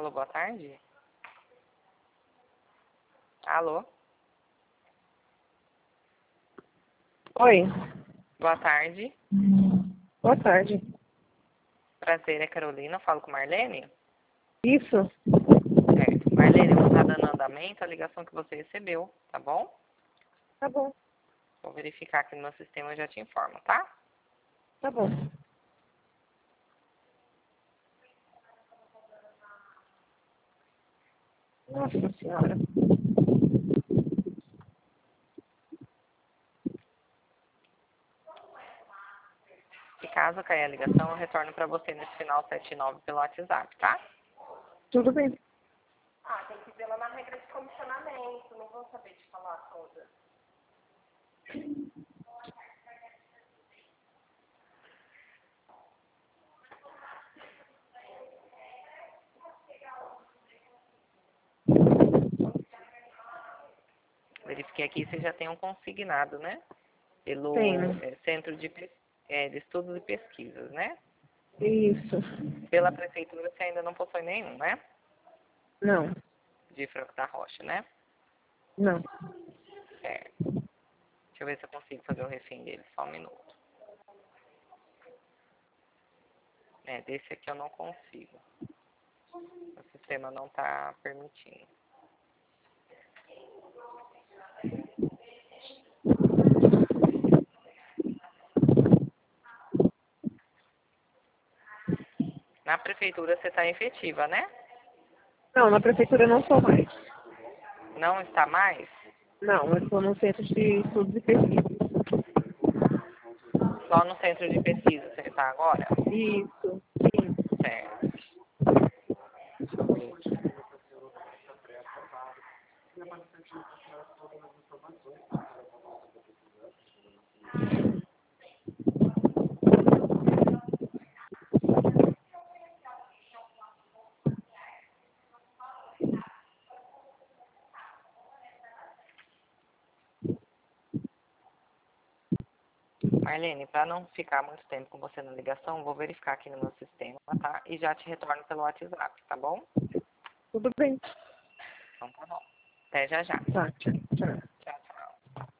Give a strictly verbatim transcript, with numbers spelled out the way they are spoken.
Alô, boa tarde. Alô? Oi. Boa tarde. Boa tarde. Prazer, é Carolina. Falo com Marlene? Isso? Certo. Marlene, não está dando andamento a ligação que você recebeu, tá bom? Tá bom. Vou verificar aqui no meu sistema e já te informo, tá? Tá bom. Nossa senhora. Se caso cair a ligação, eu retorno para você nesse final setenta e nove pelo WhatsApp, tá? Tudo bem. Ah, tem que ver lá na regra de comissionamento, não vou saber te falar todas. Verifiquei aqui, você já tem um consignado, né? Pelo Tenho. é, Centro de, Pes- é, de Estudos e Pesquisas, né? Isso. Pela Prefeitura você ainda não possui nenhum, né? Não. De Franco da Rocha, né? Não. Certo. Deixa eu ver se eu consigo fazer o refém dele, só um minuto. É, desse aqui eu não consigo. O sistema não está permitindo. Na prefeitura você está efetiva, né? Não, na prefeitura eu não sou mais. Não está mais? Não, eu estou no centro de estudos e pesquisa. Só no centro de pesquisa você está agora? Isso. Sim. Certo. Deixa eu ver aqui. Marlene, para não ficar muito tempo com você na ligação, vou verificar aqui no meu sistema, tá? E já te retorno pelo WhatsApp, tá bom? Tudo bem. Então tá bom. Até já já. Tá, tchau. Tchau.